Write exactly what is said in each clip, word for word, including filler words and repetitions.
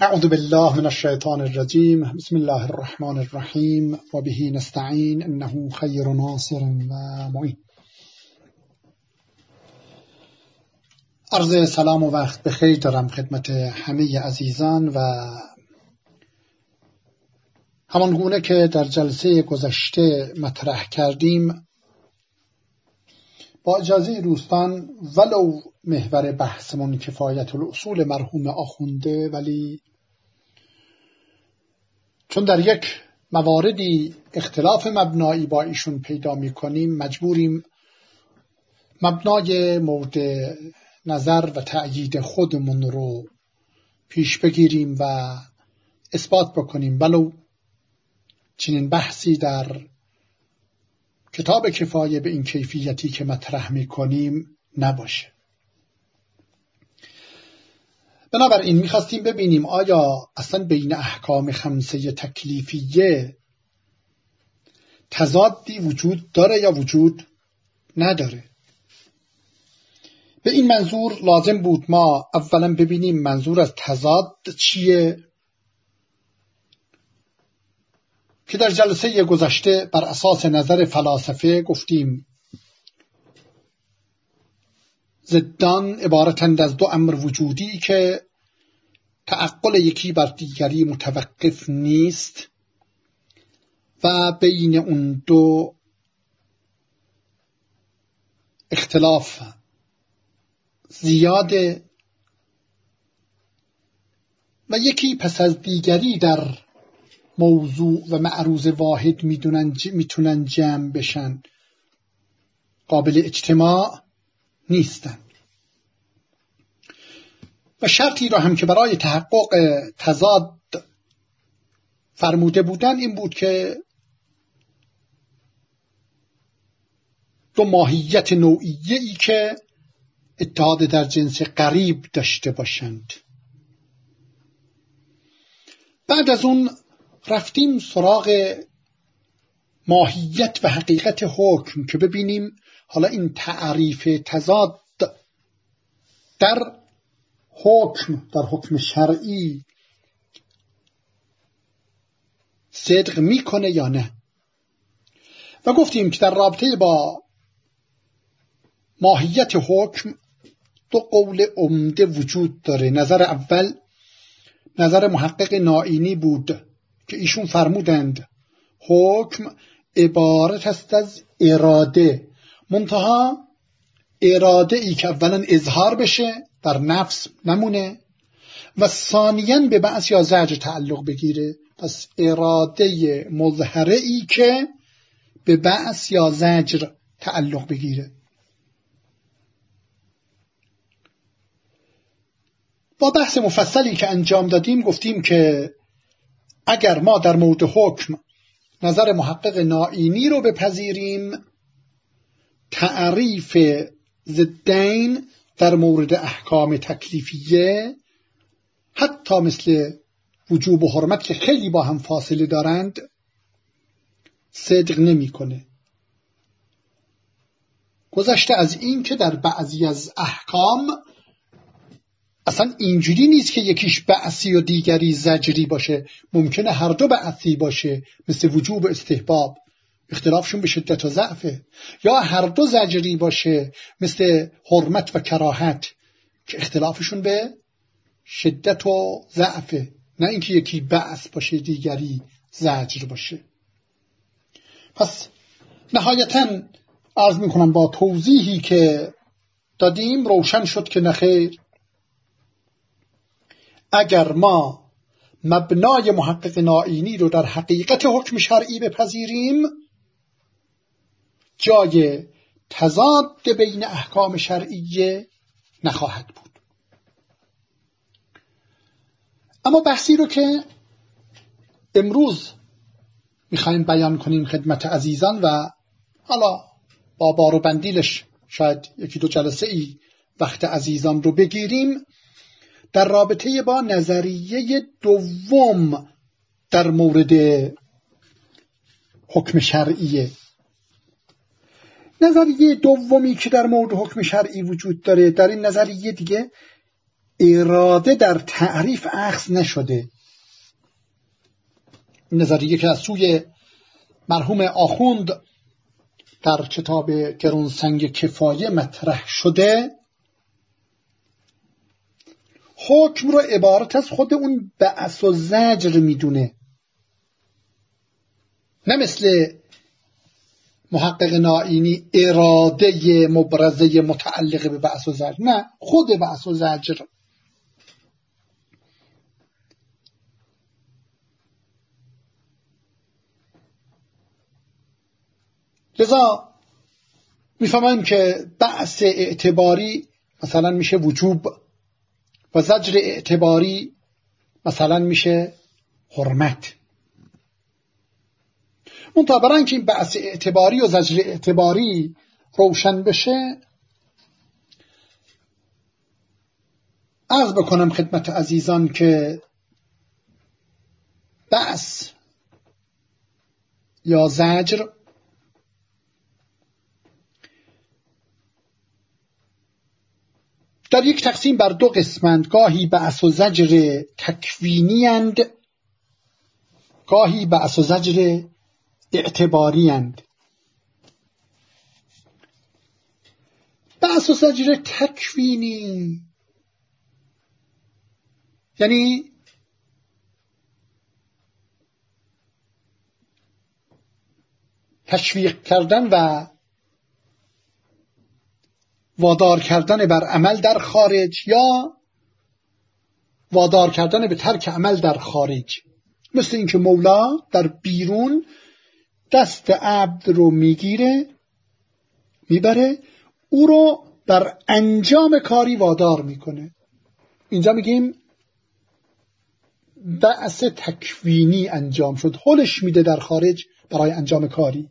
اعوذ بالله من الشیطان الرجیم. بسم الله الرحمن الرحیم و به نستعین انه خیر ناصر و معین. عرض سلام و وقت بخیر دارم خدمت همه عزیزان و همان گونه که در جلسه گذشته مطرح کردیم، با اجازه دوستان ولو محور بحثمون کفایت الاصول مرحوم آخونده، ولی چون در یک مواردی اختلاف مبنایی با ایشون پیدا می‌کنیم، مجبوریم مبنای مورد نظر و تأیید خودمون رو پیش بگیریم و اثبات بکنیم، ولو چنین بحثی در کتاب کفایه به این کیفیتی که مطرح می‌کنیم نباشه. بنابراین می‌خواستیم ببینیم آیا اصلا بین احکام خمسه تکلیفیه تضادی وجود داره یا وجود نداره. به این منظور لازم بود ما اولا ببینیم منظور از تضاد چیه، که در جلسه گذشته بر اساس نظر فلاسفه گفتیم ضدان عبارتند از دو امر وجودی که تعقل یکی بر دیگری متوقف نیست و بین اون دو اختلاف زیاده و یکی پس از دیگری در موضوع و معروض واحد میتونن جمع بشن، قابل اجتماع نیستن. و شرطی را هم که برای تحقق تضاد فرموده بودن این بود که دو ماهیت نوعیه ای که اتحاد در جنس قریب داشته باشند. بعد از اون رفتیم سراغ ماهیت و حقیقت حکم که ببینیم حالا این تعریف تضاد در حکم در حکم شرعی صدق میکنه یا نه. و گفتیم که در رابطه با ماهیت حکم دو قول عمده وجود داره. نظر اول نظر محقق نائینی بود که ایشون فرمودند حکم عبارت است از اراده، منتها اراده ای که اولا اظهار بشه در نفس نمونه و ثانیاً به بعث یا زجر تعلق بگیره. پس اراده مظهره ای که به بعث یا زجر تعلق بگیره. با بحث مفصلی که انجام دادیم گفتیم که اگر ما در مورد حکم نظر محقق نائینی رو بپذیریم، تعریف ضدین در مورد احکام تکلیفیه حتی مثل وجوب و حرمت که خیلی با هم فاصله دارند صدق نمی کنه. گذشته از این که در بعضی از احکام اصلا اینجوری نیست که یکیش بعثی و دیگری زجری باشه، ممکنه هر دو بعثی باشه، مثل وجوب و استحباب اختلافشون به شدت و ضعفه، یا هر دو زجری باشه مثل حرمت و کراهت که اختلافشون به شدت و ضعفه، نه اینکه یکی بعث باشه دیگری زجر باشه. پس نهایتاً عرض میکنم با توضیحی که دادیم روشن شد که نخیر، اگر ما مبنای محقق نائینی رو در حقیقت حکم شرعی بپذیریم، جای تضاد بین احکام شرعیه نخواهد بود. اما بحثی رو که امروز میخوایم بیان کنیم خدمت عزیزان و حالا با بار و بندیلش شاید یکی دو جلسه ای وقت عزیزان رو بگیریم، در رابطه با نظریه دوم در مورد حکم شرعیه. نظریه دومی که در مورد حکم شرعی وجود داره، در این نظریه دیگه اراده در تعریف اخذ نشده. این نظریه که از سوی مرحوم آخوند در کتاب گرانسنگ کفایه مطرح شده، حکم رو عبارت از خود اون بعث و زجر میدونه، نه مثل محقق نائینی اراده مبرزه متعلقه به بعث و زجر، نه، خود بعث و زجر. لذا میفهمم که بعث اعتباری مثلا میشه وجوب و زجر اعتباری مثلا میشه حرمت. منتها برای اینکه این بعث اعتباری و زجر اعتباری روشن بشه، عرض بکنم خدمت عزیزان که بعث یا زجر در یک تقسیم بر دو قسمند، گاهی بعث و زجر تکوینی اند، گاهی بعث و زجر اعتباری اند. بعث و زجر تکوینی یعنی تشویق کردن و وادار کردن بر عمل در خارج یا وادار کردن به ترک عمل در خارج. مثل اینکه مولا در بیرون دست عبد رو میگیره، میبره، او رو در انجام کاری وادار میکنه. اینجا میگیم بعث تکوینی انجام شد، هلش میده در خارج برای انجام کاری.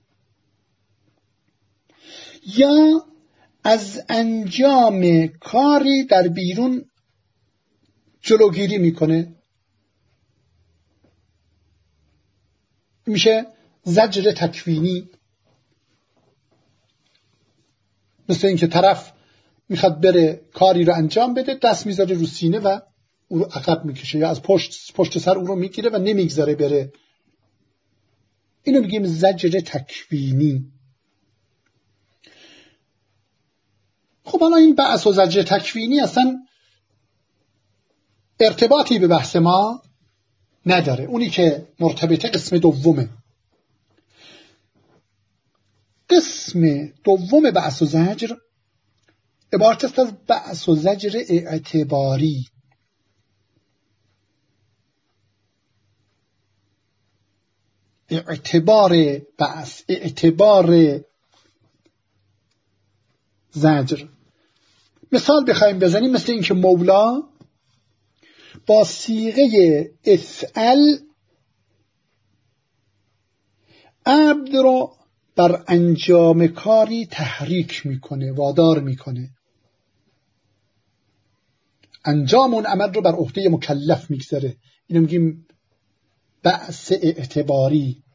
یا از انجام کاری در بیرون جلوگیری میکنه، میشه زجر تکوینی. مثل اینکه طرف میخواد بره کاری رو انجام بده، دست میذاره رو سینه و او رو عقب میکشه، یا از پشت پشت سر او رو میگیره و نمیگذاره بره. اینو میگیم زجر تکوینی. خب الان این بعث و زجر تکوینی اصلا ارتباطی به بحث ما نداره. اونی که مرتبطه قسم دومه. قسم دوم بعث و زجر عبارت است از بعث و زجر اعتباری. اعتبار بعث، اعتبار زجر. مثال بخوایم بزنیم مثل اینکه مولا با صیغه افعل عبد رو بر انجام کاری تحریک میکنه، وادار میکنه، انجام اون عمل رو بر عهده مکلف میگذاره. اینو میگیم بعث اعتباری.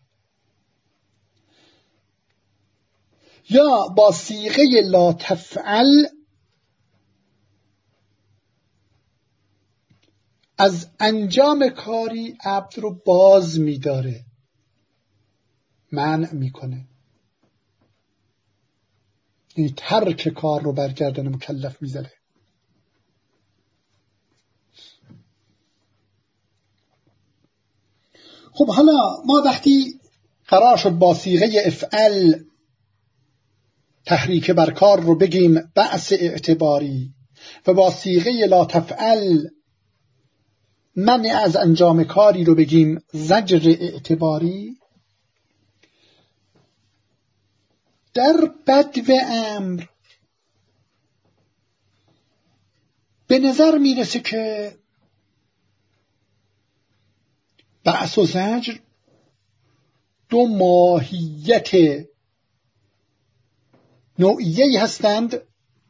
یا با صیغه لا تفعل از انجام کاری عبد رو باز میداره، منع میکنه، این ترک کار رو بر گردن مکلف میذاره. خب حالا ما وقتی قرار شد با صیغه افعل تحریک بر کار رو بگیم بعث اعتباری و با صیغه لا تفعل منع از انجام کاری رو بگیم زجر اعتباری، در بدو امر به نظر میرسه که بعث و زجر دو ماهیت نوعیه‌ای هستند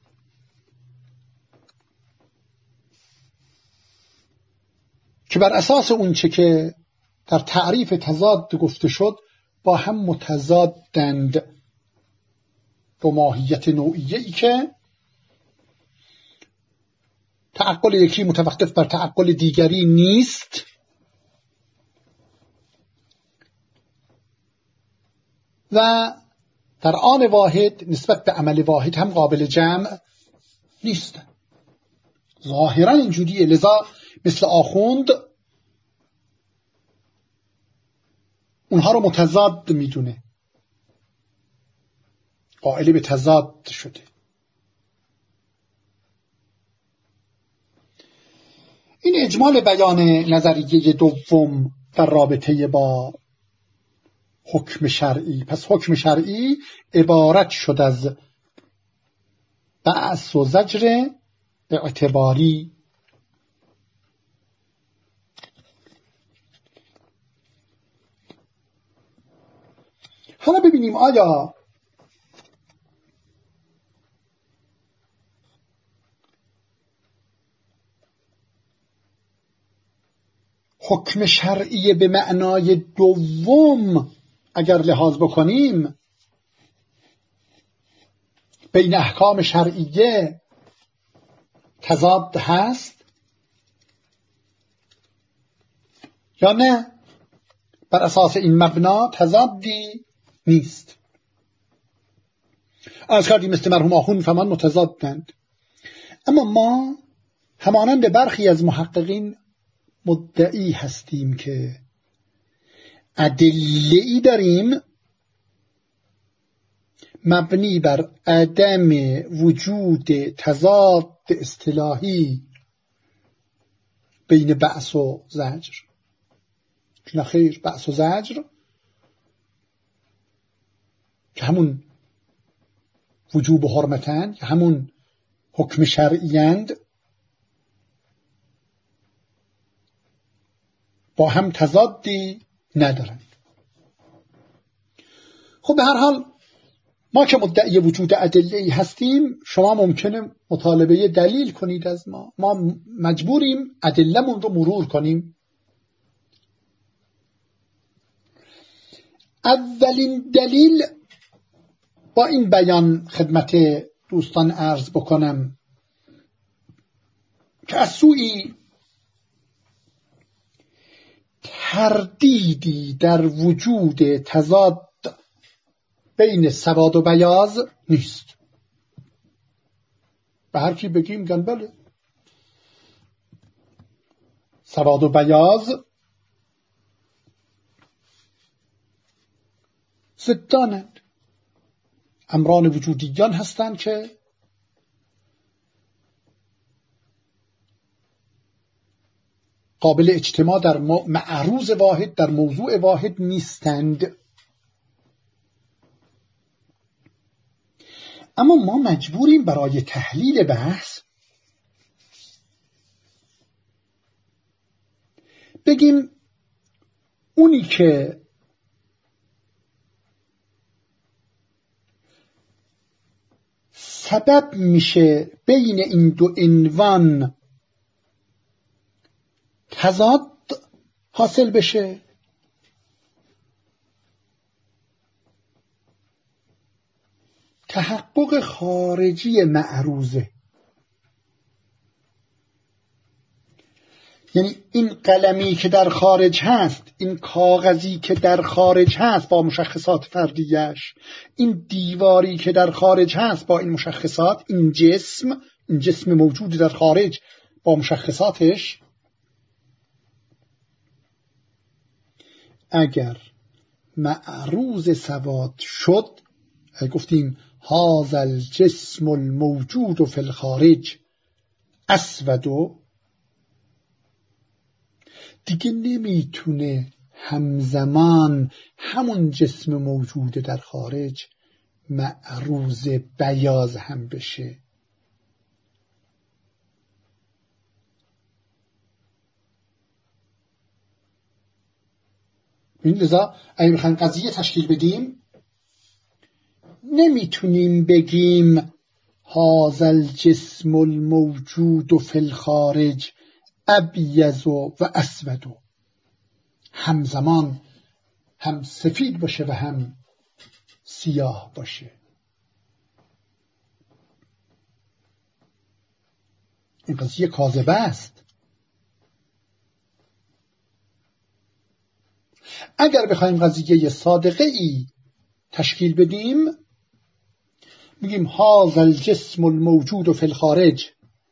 که بر اساس اون چه که در تعریف تضاد گفته شد با هم متضادند. دو ماهیت نوعیه‌ای که تعقل یکی متوقف بر تعقل دیگری نیست و در آن واحد نسبت به عمل واحد هم قابل جمع نیست. ظاهرا اینجوریه. لذا مثل آخوند اونها رو متضاد میدونه، قائل به تضاد شده. این اجمال بیان نظریه دوم در رابطه با حکم شرعی. پس حکم شرعی عبارت شد از بعث و زجر اعتباری. حالا ببینیم آیا حکم شرعی به معنای دوم اگر لحاظ بکنیم بین احکام شرعیه تضاد هست یا نه؟ بر اساس این مبنا تضادی نیست. از کردیم مثل مرحوم آخوند فهمان متضادند. اما ما همانند برخی از محققین مدعی هستیم که ادله‌ای داریم مبنی بر عدم وجود تضاد اصطلاحی بین بعث و زجر. نه خیر، بعث و زجر که همون وجوب و حرمتن، که همون حکم شرعیند، با هم تضادی ندارند. خب به هر حال ما که مدعی وجود ادله‌ای هستیم، شما ممکنه مطالبه دلیل کنید از ما. ما مجبوریم ادله‌مون رو مرور کنیم. اولین دلیل با این بیان خدمت دوستان عرض بکنم که از سوی تردیدی در وجود تضاد بین سواد و بیاض نیست. به هر کی بگیم گن بله، سواد و بیاض ضدانند، امران وجودیان هستند که قابل اجتماع در معروض واحد، در موضوع واحد نیستند. اما ما مجبوریم برای تحلیل بحث بگیم اونی که سبب میشه بین این دو عنوان تضاد حاصل بشه تحقق خارجی معروضه. یعنی این قلمی که در خارج هست، این کاغذی که در خارج هست با مشخصات فردیش، این دیواری که در خارج هست با این مشخصات، این جسم، این جسم موجود در خارج با مشخصاتش، اگر معروض سواد شد، گفتیم هذا الجسم الموجود فی الخارج اسود، دیگه نمیتونه همزمان همون جسم موجود در خارج معروض بیاض هم بشه. این لذا اگه میخوایم قضیه تشکیل بدیم نمیتونیم بگیم هذا الجسم الموجود فی الخارج ابیض و اسود، همزمان هم سفید باشه و هم سیاه باشه. این قضیه کاذبه است. اگر بخوایم قضیه صادقه ای تشکیل بدیم، میگیم هذا الجسم الموجود فی الخارج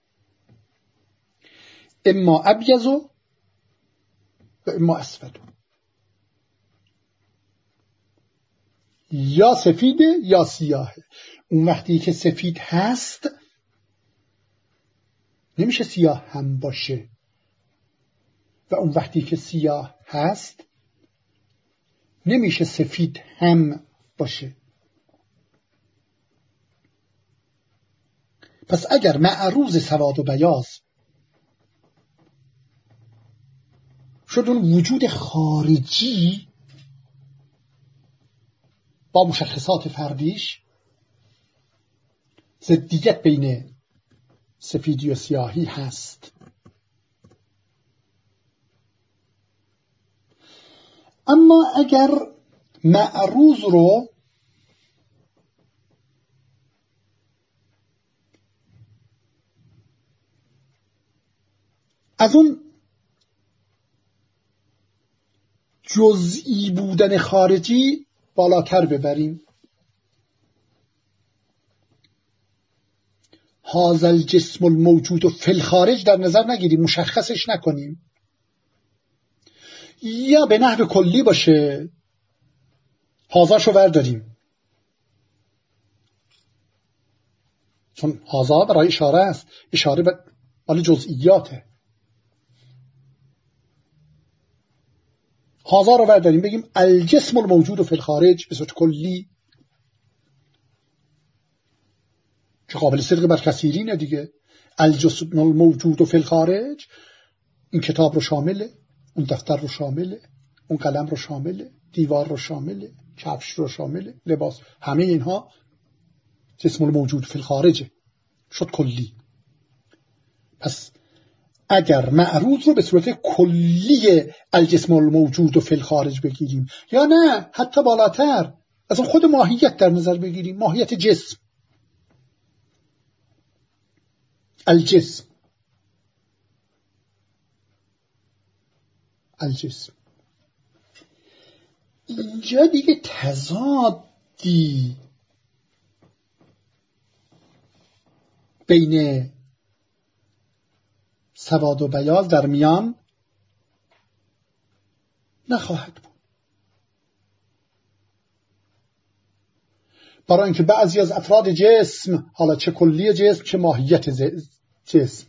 اما ابیض و اما اسود، یا سفیده یا سیاهه. اون وقتی که سفید هست نمیشه سیاه هم باشه، و اون وقتی که سیاه هست نمیشه سفید هم باشه. پس اگر معروض سواد و بیاض شد اون وجود خارجی با مشخصات فردیش، ضدیت بین سفیدی و سیاهی هست. اما اگر معروض رو از اون جزئی بودن خارجی بالاتر ببریم، هذا الجسم الموجود فی الخارج در نظر نگیریم، مشخصش نکنیم، یا به نحو کلی باشه، هازاشو برداریم، چون هازا برای اشاره است، اشاره به مال جزئیاته. هازا رو برداریم بگیم الجسم الموجود فی الخارج به صورت کلی، که قابل صدق بر کثیرینه دیگه. الجسم الموجود فی الخارج این کتاب رو شامله، اون دفتر رو شامله، اون قلم رو شامله، دیوار رو شامله، کفش رو شامله، لباس، همه اینها جسم الموجود فی الخارجه، شد کلی. پس اگر معروض رو به صورت کلی الجسم الموجود فی الخارج بگیریم، یا نه حتی بالاتر از اون خود ماهیت در نظر بگیریم، ماهیت جسم، الجسم الجسم اینجا دیگه تضادی بین سواد و بیاض در میان نخواهد بود، برای اینکه بعضی از افراد جسم، حالا چه کلی جسم چه ماهیت جسم،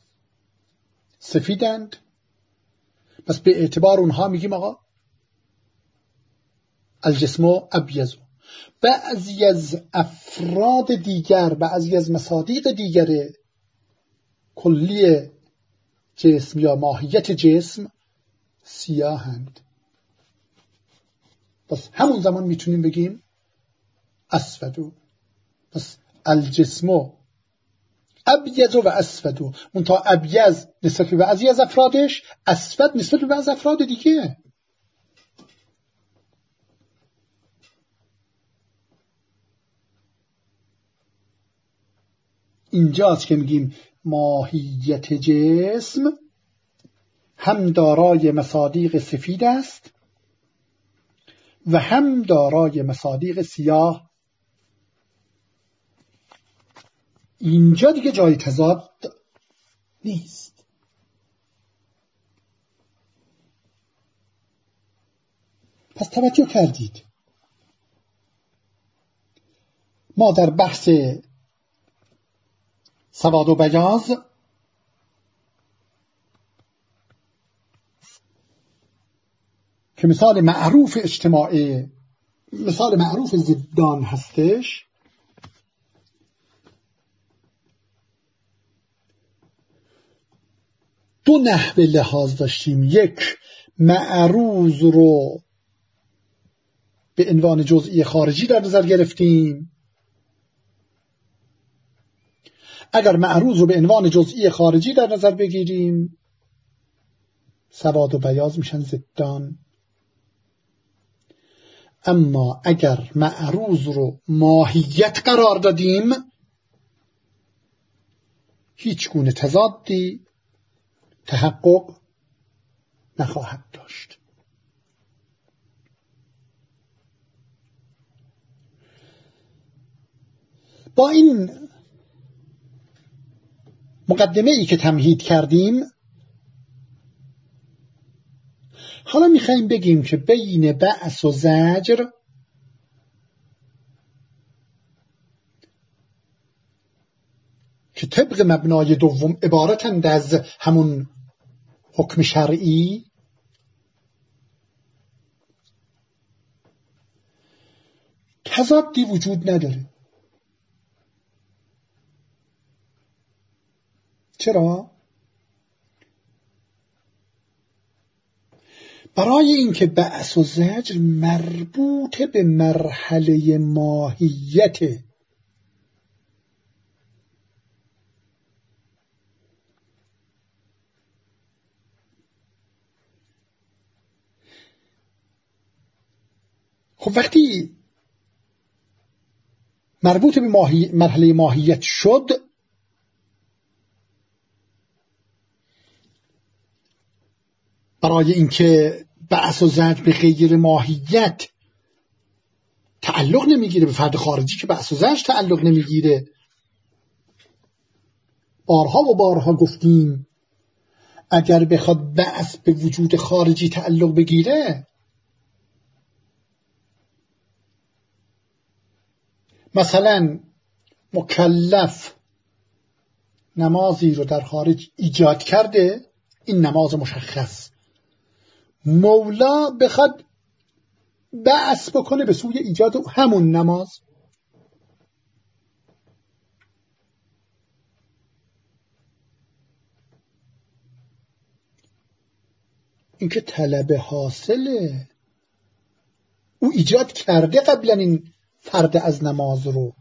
سفیدند، پس به اعتبار اونها میگیم آقا الجسم ابیض. بعضی از افراد دیگر، بعضی از مصادیق دیگر کلی جسم یا ماهیت جسم سیاهند. پس همون زمان میتونیم بگیم اسودو. پس الجسم ابیض و اسودو، منتها ابیض نسبت به بعضی از افرادش، اسود نسبت به بعضی افراد دیگه. اینجاست که میگیم ماهیت جسم هم دارای مصادیق سفید است و هم دارای مصادیق سیاه. اینجا دیگه جای تضاد نیست. پس توجه کردید ما در بحث سواد و بیاض که مثال معروف اجتماعی، مثال معروف ضدان هستش، دو نحوه لحاظ داشتیم. یک، معروض رو به عنوان جزئی خارجی در نظر گرفتیم. اگر معروض رو به عنوان جزئی خارجی در نظر بگیریم، سواد و بیاض میشن ضدان. اما اگر معروض رو ماهیت قرار دادیم، هیچ گونه تضادی تحقق نخواهد داشت. با این مقدمه ای که تمهید کردیم، حالا میخوایم بگیم که بین بعث و زجر که طبق مبنای دوم عبارتند از همون حکم شرعی، تضادی وجود نداره. چرا؟ برای اینکه بعث و زجر مربوط به مرحله ماهیته. خب وقتی مربوط به ماهی... مرحله ماهیت شد، برای اینکه بعث و زجر به غیر ماهیت تعلق نمیگیره، به فرد خارجی که بعث و زجر تعلق نمیگیره. بارها و بارها گفتیم اگر بخواد بعث به وجود خارجی تعلق بگیره، مثلا مکلف نمازی رو در خارج ایجاد کرده، این نماز مشخص، مولا بخواد بعث بکنه به سوی ایجاد همون نماز، این که طلب حاصله. او ایجاد کرده قبلا این فرد از نماز رو.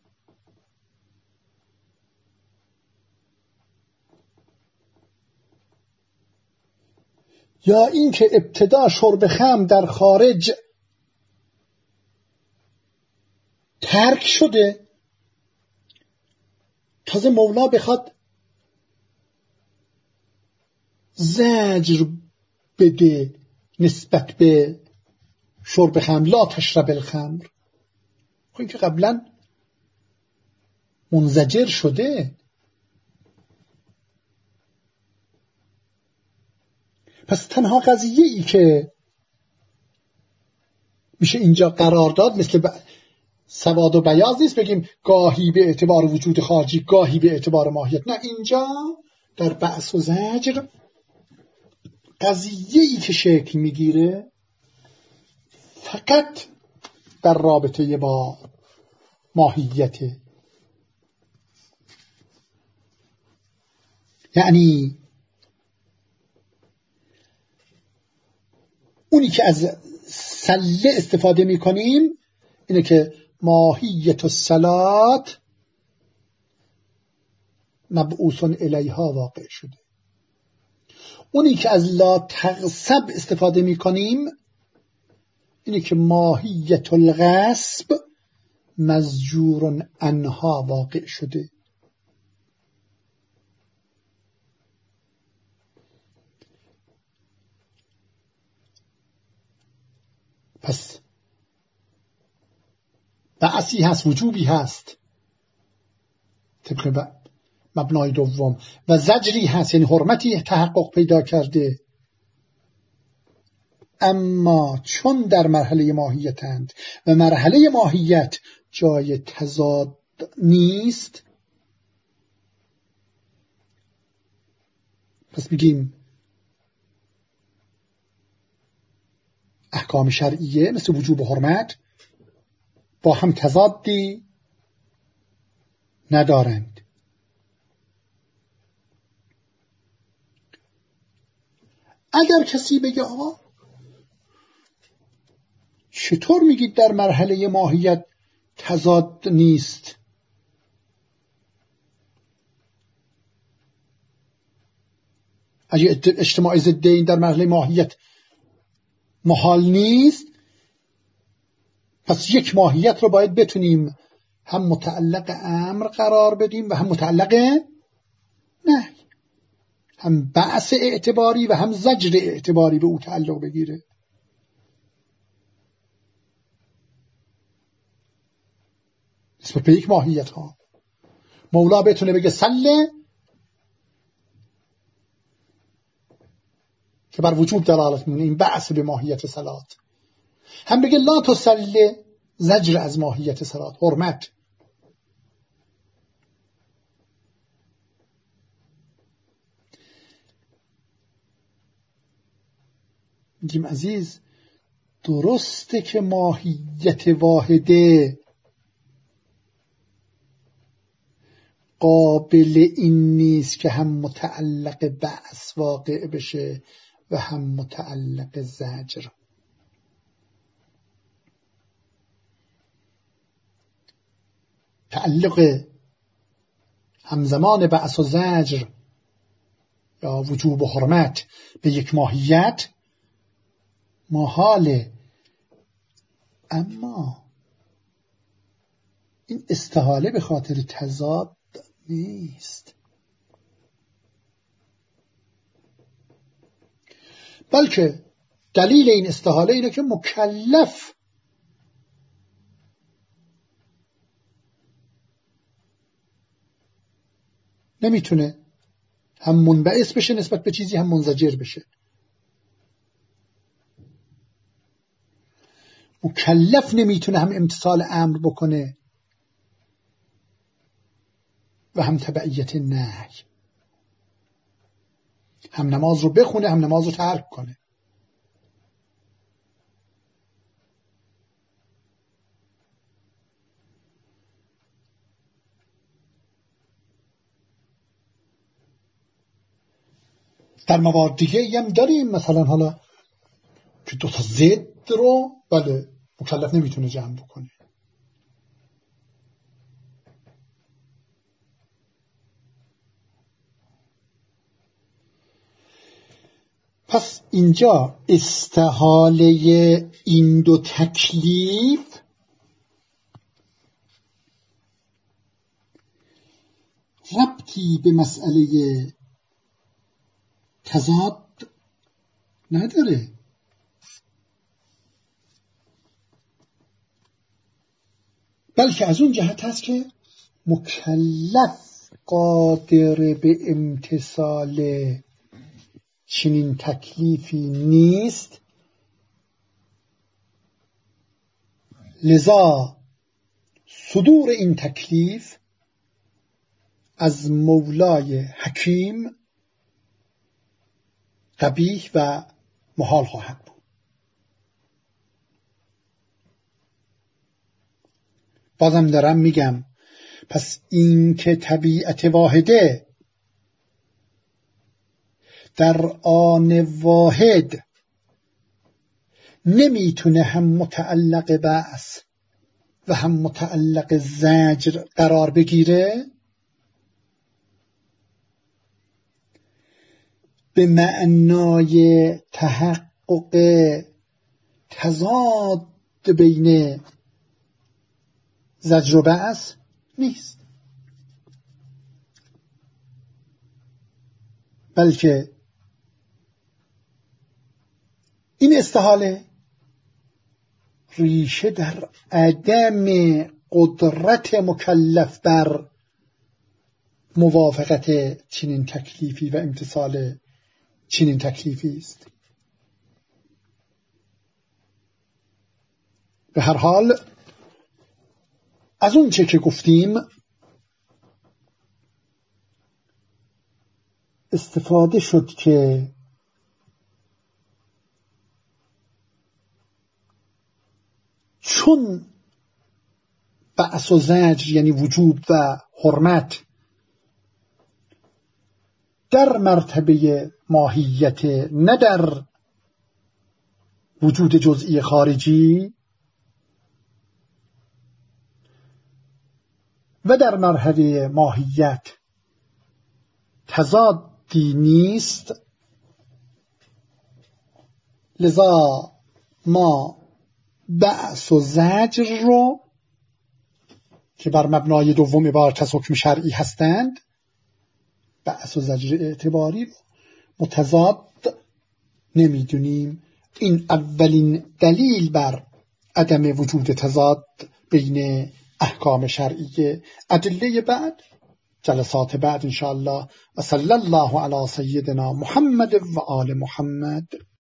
یا اینکه ابتدا شرب خمر در خارج ترک شده، تازه مولا بخواد زجر بده نسبت به شرب خمر، لا تشرب الخمر، خب این که قبلا منزجر شده. پس تنها قضیه ای که میشه اینجا قرار داد مثل ب... سواد و بیاض نیست، بگیم گاهی به اعتبار وجود خارجی گاهی به اعتبار ماهیت. نه، اینجا در بعث و زجر قضیه ای که شکل میگیره فقط در رابطه با ماهیت. یعنی اونی که از سله استفاده میکنیم اینه که ماهیت الصلات مبعوث الیها واقع شده. اونی که از لا تغصب استفاده میکنیم اینه که ماهیت الغصب مزجور عنها واقع شده. پس بعثی هست، وجوبی هست طبق مبنای دوم، و زجری هست یعنی حرمتی تحقق پیدا کرده. اما چون در مرحله ماهیتند و مرحله ماهیت جای تضاد نیست، پس میگیم احکام شرعیه مثل وجوب و حرمت با هم تضادی ندارند. اگر کسی بگه آقا چطور میگید در مرحله ماهیت تضاد نیست؟ اگه اجتماع ضدین در مرحله ماهیت محال نیست، پس یک ماهیت رو باید بتونیم هم متعلق امر قرار بدیم و هم متعلق نه، هم بعث اعتباری و هم زجر اعتباری به او تعلق بگیره. نسبت به یک ماهیت ها مولا بتونه بگه سله که بر وجوب دلالت می‌کنه، این بعث به ماهیت صلات. هم بگه لا تسله، زجر از ماهیت صلات، حرمت. میگیم عزیز درسته که ماهیت واحده قابل این نیست که هم متعلق بعث واقع بشه و هم متعلق زجر. تعلق همزمان بعث و زجر یا وجوب و حرمت به یک ماهیت محاله، اما این استحاله به خاطر تضاد نیست، بلکه دلیل این استحاله اینه که مکلف نمیتونه هم منبعث بشه نسبت به چیزی هم منزجر بشه. مکلف نمیتونه هم امتثال امر بکنه و هم تبعیت نهی، هم نماز رو بخونه هم نماز رو ترک کنه. در موارد دیگه هم داریم، مثلا حالا که دو تا ضد رو بله مکلف نمیتونه جمع بکنه. پس اینجا استحاله این دو تکلیف ربطی به مسئله تضاد نداره، بلکه از اون جهت هست که مکلف قادر به امتثال چنین تکلیفی نیست، لذا صدور این تکلیف از مولای حکیم قبیح و محال خواهد بود. بازم دارم میگم پس این که طبیعت واحده در آن واحد نمیتونه هم متعلق بعث و هم متعلق زجر قرار بگیره، به معنای تحقق تضاد بین زجر و بعث نیست، بلکه این استحاله ریشه در عدم قدرت مکلف بر موافقت چنین تکلیفی و امتثال چنین تکلیفی است. به هر حال از اون چه که گفتیم استفاده شد که چون بعث و زجر یعنی وجوب و حرمت در مرتبه ماهیت نه در وجود جزئی خارجی و در مرحله ماهیت تضادی نیست، لذا ما بعث و زجر رو که بر مبنای دوم عبارت از حکم شرعی هستند بعث و زجر اعتباری متضاد نمیدونیم. این اولین دلیل بر عدم وجود تضاد بین احکام شرعیه. ادله بعد جلسات بعد انشاءالله. و صلی الله علی سیدنا محمد و آل محمد.